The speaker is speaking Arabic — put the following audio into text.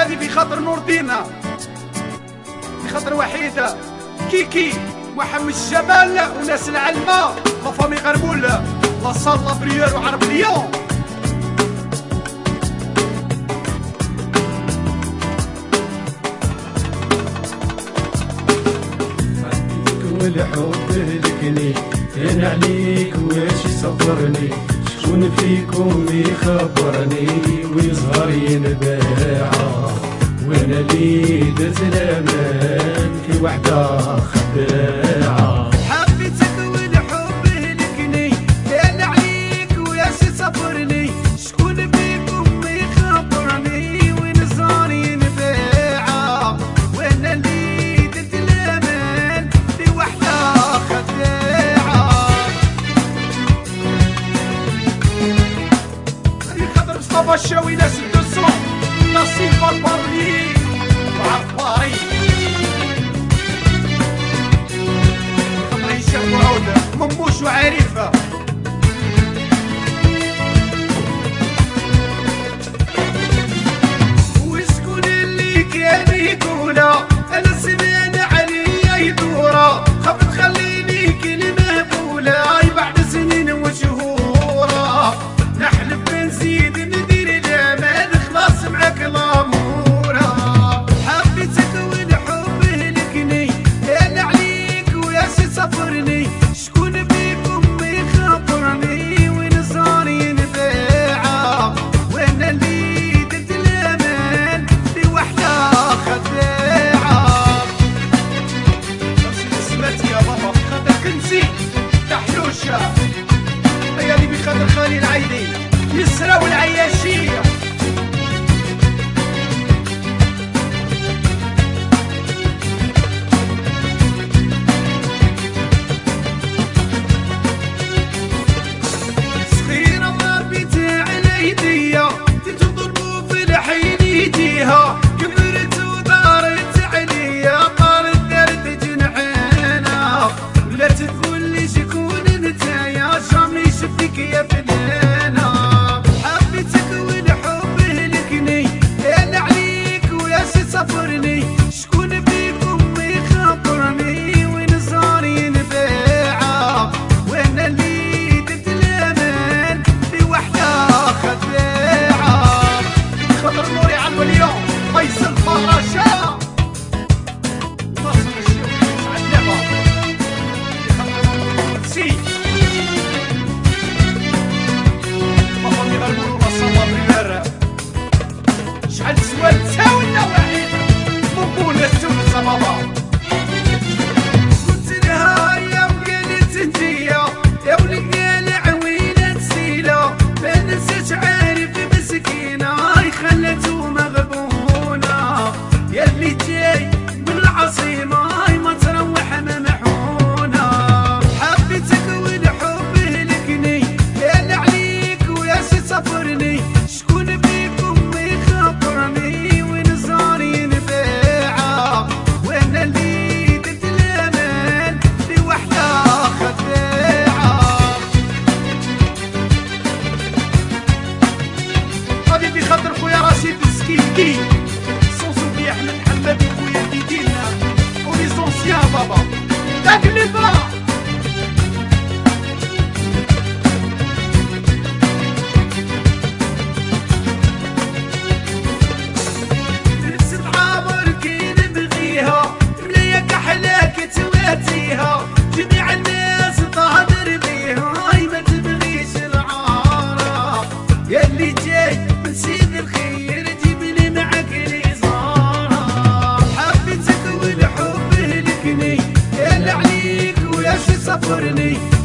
هذه بخاطر نور دينا، بخاطر وحيدة كيكي محمد الجمال وناس العلمة لافامي غربول لا صال لابريور وعرب اليوم. والحب هلكني كان عليك واش يصبرني، شكون فيكم يخبرني ويظهر ينباعا، وانا اللي درت الامان في وحده خداعه. حبيتك والحب هلكني كان عليك واش يصبرني، شكون فيكم يخبرني ويظهر ينباعا، وانا اللي درت الامان في وحده خداعه. خاطر مصطفى الشاوي ناس الدسون نصيب البارلي وعباري، خاطر هشام وعودة مموش وعارفة. وشكون اللي كان يقولها انا سمعنا عليا يدورا، خاف تخليني كلمة بولا بعد سنين وشهورا، نحلف بنزيد ندير الأمان خلاص معاك الأمورة. حبيتك والحب هلكني كان عليك وياش يسافرني، شكون فيكم يخبرني ونزار ينباعا، وانا اللي درت الأمان في وحدة خداعة. سمعتي يا بابا خاطر كنزي تحلوشة ليالي بخاطر خالي العيدي يسرى والعياشية. صغيرة ضربي تاع الهدية تضربو في الحين يديها، كبرت ودارت عليا طارت دارت جنحانها، ولا تقول لي شكون نتايا جامي شفتك يا فنانة. حبيتك والحب هلكني كان عليك وياش يسافرني، شكون فيكم يخبرني ونزار ينباعا، وانا اللي درت الامان في وحدة خداعة. خاطر نوري على اليوم فيصل فراشة ناصر الشيخ علبة سي مفهومي غربول وصلنا بالمرة، شحال سوال تساوينا وحيدة مقولة تونس بابا. قلت لها يا وقالت انتيا يا ولد قال عويلة تسيلة، ما نسيت عارف مسكينة هاي خلته مغبونة، يا اللي جاي من العاصمة هاي ما تروح ممحونة. حبيتك والحب هلكني كان عليك وياش يسافرني، شكون فيكم يخبرني ونزار ينباعا، وانا اللي درت الامان في وحدة خداعة. هذه بخاطر خويا رشيد السكيكي سونسوبي احمد حمادي خويا ديدينا ولي زونسيان بابا داك اللي بقى. تتعامر كي نبغيها مليا كحلاك تواتيها، جميع الناس تهدر بيها هاي ما تبغيش العارة، يا اللي جاي من سيد الخير جيب لي معاك لي زهرة. حبيتك والحب هلكني كان عليك وياش يسافرني،